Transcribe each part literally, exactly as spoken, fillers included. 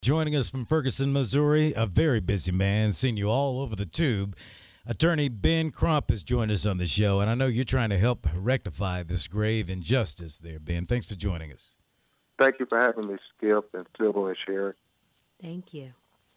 Joining us from Ferguson, Missouri, a very busy man, seen you all over the tube. Attorney Ben Crump has joined us on the show, and I know you're trying to help rectify this grave injustice there, Ben. Thanks for joining us. Thank you for having me, Skip, and Sybil and Sherry. Thank you.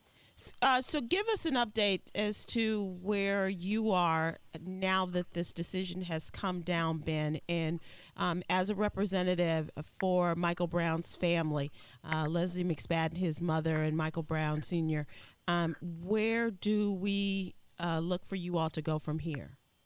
Uh, so give us an update as to where you are now that this decision has come down, Ben, and um, as a representative for Michael Brown's family, uh, Leslie McSpadden, his mother, and Michael Brown Senior, um, where do we uh, look for you all to go from here?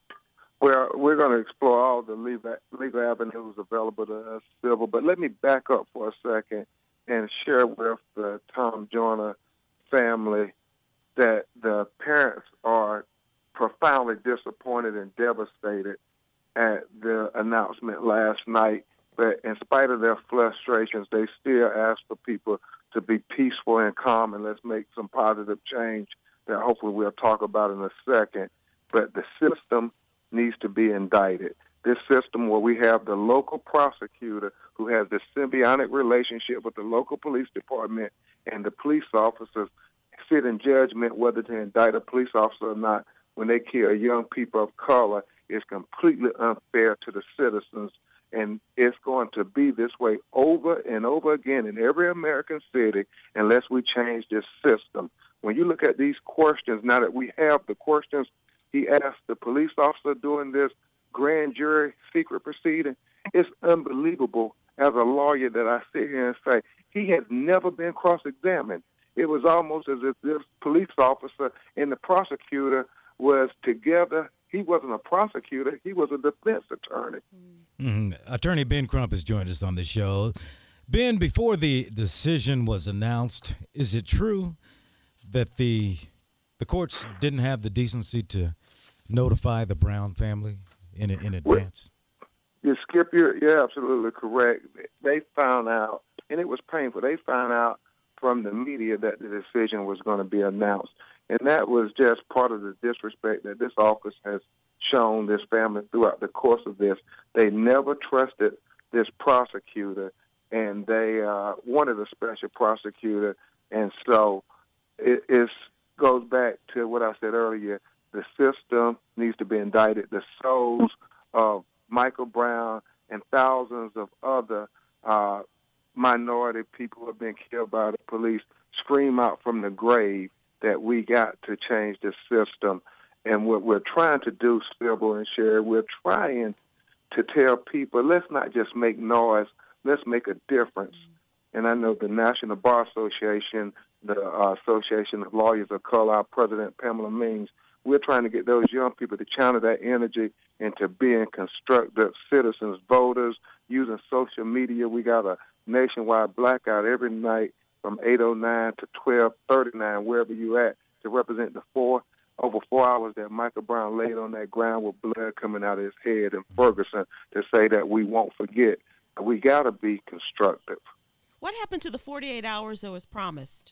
Well, we're going to explore all the legal, legal avenues available to us, Sybil, but let me back up for a second and share with the Tom Joyner family that the parents are profoundly disappointed and devastated at the announcement last night. But in spite of their frustrations, they still ask for people to be peaceful and calm, and let's make some positive change that hopefully we'll talk about in a second. But the system needs to be indicted. This system where we have the local prosecutor who has this symbiotic relationship with the local police department and the police officers sit in judgment whether to indict a police officer or not when they kill young people of color is completely unfair to the citizens. And it's going to be this way over and over again in every American city unless we change this system. When you look at these questions, now that we have the questions he asked the police officer during this grand jury secret proceeding, it's unbelievable as a lawyer that I sit here and say he has never been cross-examined. It was almost as if this police officer and the prosecutor was together. He wasn't a prosecutor. He was a defense attorney. Mm-hmm. Attorney Ben Crump has joined us on the show. Ben, before the decision was announced, is it true that the the courts didn't have the decency to notify the Brown family in in advance? Well, you Skip, you're, you're absolutely correct. They found out, and it was painful. They found out from the media that the decision was going to be announced. And that was just part of the disrespect that this office has shown this family throughout the course of this. They never trusted this prosecutor, and they uh, wanted a special prosecutor. And so it is, goes back to what I said earlier. The system needs to be indicted. The souls of Michael Brown and thousands of other uh minority people who have been killed by the police scream out from the grave that we got to change the system. And what we're trying to do, Sybil and Sherry, we're trying to tell people, let's not just make noise, let's make a difference. And I know the National Bar Association, the uh, Association of Lawyers of Color, our president, Pamela Means, we're trying to get those young people to channel that energy into being constructive citizens, voters, using social media. We got a nationwide blackout every night from eight oh nine to twelve thirty-nine, wherever you at, to represent the four over four hours that Michael Brown laid on that ground with blood coming out of his head in Ferguson, to say that we won't forget. We got to be constructive. What happened to the forty-eight hours that was promised?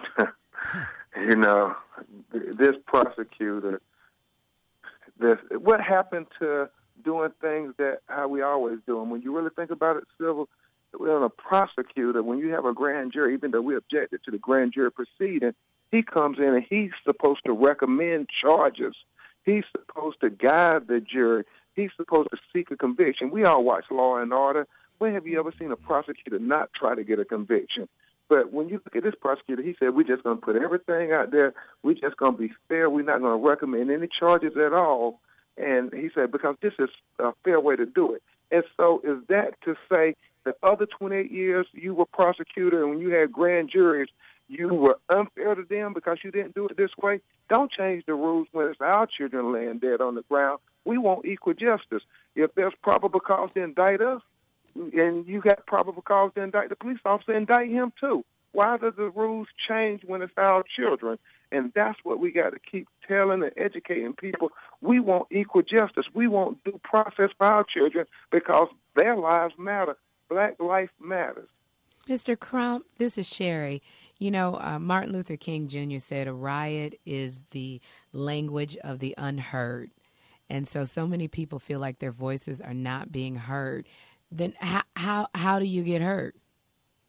You know, this prosecutor, this what happened to doing things that how we always do them? When you really think about it, Civil, when a prosecutor, when you have a grand jury, even though we objected to the grand jury proceeding, he comes in and he's supposed to recommend charges. He's supposed to guide the jury. He's supposed to seek a conviction. We all watch Law and Order. When have you ever seen a prosecutor not try to get a conviction? But when you look at this prosecutor, he said, we're just going to put everything out there. We're just going to be fair. We're not going to recommend any charges at all. And he said, because this is a fair way to do it. And so is that to say the other twenty-eight years you were prosecutor and when you had grand juries, you were unfair to them because you didn't do it this way? Don't change the rules when it's our children laying dead on the ground. We want equal justice. If there's probable cause to indict us, and you got probable cause to indict the police officer, indict him too. Why do the rules change when it's our children? And that's what we got to keep telling and educating people. We want equal justice. We want due process for our children because their lives matter. Black life matters. Mister Crump, this is Sherry. You know, uh, Martin Luther King Junior said a riot is the language of the unheard. And so, so many people feel like their voices are not being heard. Then how how, how do you get heard?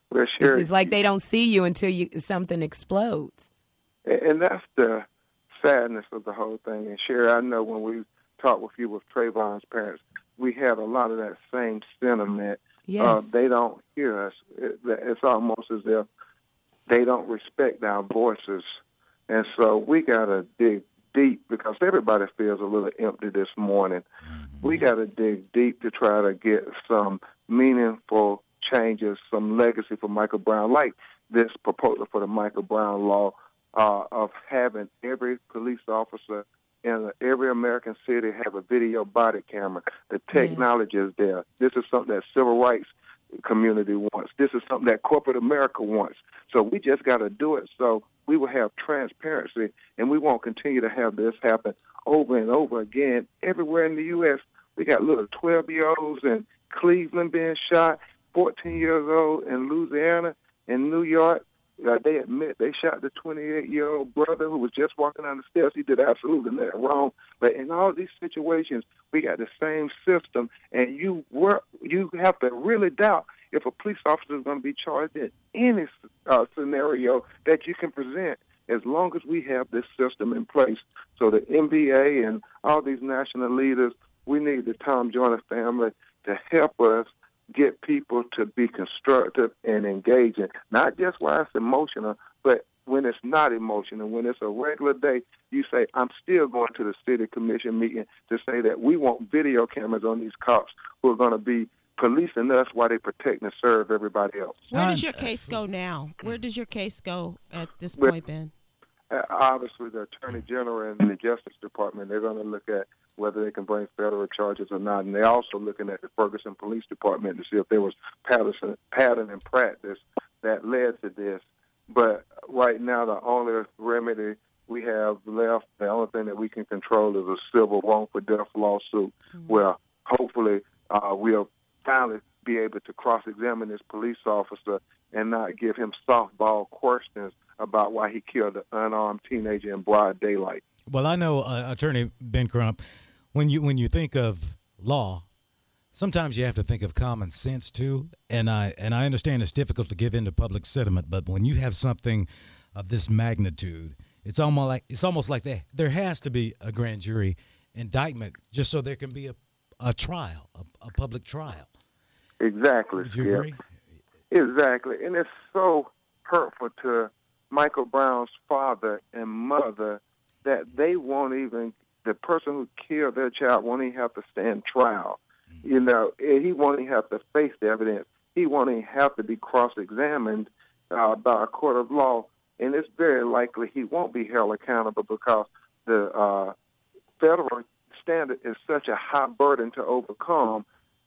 Well, It's, Sherry, it's like they don't see you until you something explodes. and that's the sadness of the whole thing. And Sherry, I know when we talked with you with Trayvon's parents, we had a lot of that same sentiment. Yes. Uh, they don't hear us. It, it's almost as if they don't respect our voices. And so we got to dig deep because everybody feels a little empty this morning. We got to dig deep to try to get some meaningful changes, some legacy for Michael Brown, like this proposal for the Michael Brown law uh, of having every police officer in every American city have a video body camera. The technology yes. is there. This is something that civil rights community wants. This is something that corporate America wants. So we just got to do it so we will have transparency, and we won't continue to have this happen over and over again everywhere in the U S. We got little twelve-year-olds in Cleveland being shot, fourteen years old in Louisiana, in New York. Uh, they admit they shot the twenty-eight-year-old brother who was just walking down the steps. He did absolutely nothing wrong. But in all these situations, we got the same system, and you work, you have to really doubt if a police officer is going to be charged in any uh, scenario that you can present, as long as we have this system in place. So the N B A and all these national leaders, we need the Tom Joyner family to help us get people to be constructive and engaging, not just while it's emotional, but when it's not emotional, when it's a regular day, you say, I'm still going to the city commission meeting to say that we want video cameras on these cops who are going to be policing us while they protect and serve everybody else. Where does your case go now? Where does your case go at this Well, point, Ben? Uh, obviously, the Attorney General and the Justice Department, they're going to look at whether they can bring federal charges or not. And they're also looking at the Ferguson Police Department to see if there was pattern, pattern and practice that led to this. But right now, the only remedy we have left, the only thing that we can control is a civil wrongful death lawsuit, mm-hmm. where hopefully uh, we'll finally be able to cross-examine this police officer and not give him softball questions about why he killed an unarmed teenager in broad daylight. Well, I know, uh, Attorney Ben Crump, when you when you think of law, sometimes you have to think of common sense too. And I and I understand it's difficult to give in to public sentiment, but when you have something of this magnitude, it's almost like it's almost like there there has to be a grand jury indictment just so there can be a a trial, a, a public trial. Exactly. Would you yeah. agree? Exactly, and it's so hurtful to Michael Brown's father and mother that they won't even, the person who killed their child won't even have to stand trial. Mm-hmm. You know, he won't even have to face the evidence. He won't even have to be cross-examined uh, by a court of law, and it's very likely he won't be held accountable because the uh, federal standard is such a high burden to overcome.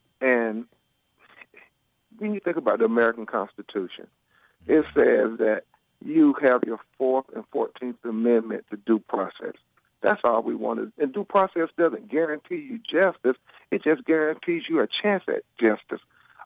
And when you think about the American Constitution, it says that you have your Fourth and Fourteenth Amendment to due process. That's all we wanted. And due process doesn't guarantee you justice. It just guarantees you a chance at justice.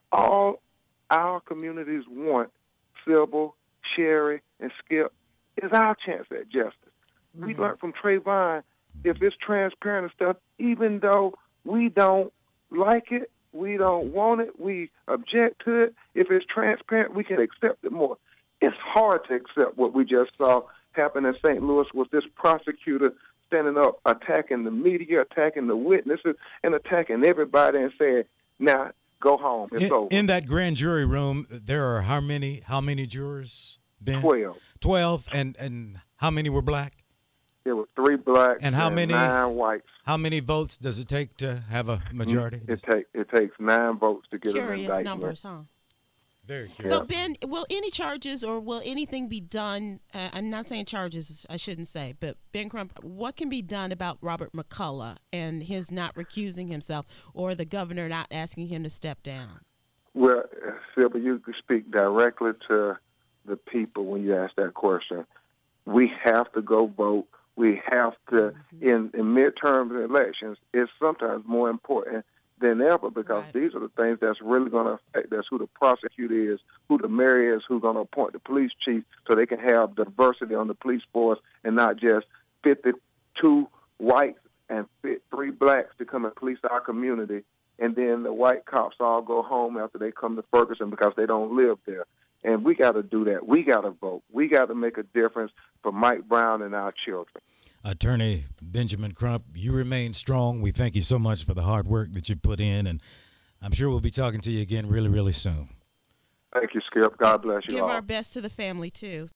All our communities want, Sybil, Sherry, and Skip, is our chance at justice. Yes. We learned from Trayvon, if it's transparent and stuff, even though we don't like it, we don't want it, we object to it, if it's transparent, we can accept it more. It's hard to accept what we just saw happen in Saint Louis with this prosecutor standing up, attacking the media, attacking the witnesses, and attacking everybody and saying, now, go home. It's in, over. In that grand jury room, there are how many how many jurors, Ben? Twelve. Twelve, and, and how many were black? There were three blacks and, how and many, nine whites. How many votes does it take to have a majority? It, take, it takes nine votes to get Curious an indictment. numbers, huh? Very curious. So, Ben, will any charges or will anything be done? Uh, I'm not saying charges, I shouldn't say, but Ben Crump, what can be done about Robert McCullough and his not recusing himself or the governor not asking him to step down? Well, Sybil, you can speak directly to the people when you ask that question. We have to go vote. We have to, mm-hmm. in, in midterm elections, it's sometimes more important than ever because right. these are the things that's really going to affect us, who the prosecutor is, who the mayor is, who's going to appoint the police chief so they can have diversity on the police force and not just fifty-two whites and three blacks to come and police our community, and then the white cops all go home after they come to Ferguson because they don't live there. And we got to do that. We got to vote. We got to make a difference for Mike Brown and our children. Attorney Benjamin Crump, you remain strong. We thank you so much for the hard work that you put in, and I'm sure we'll be talking to you again really, really soon. Thank you, Skip. God bless you Give all. our best to the family, too.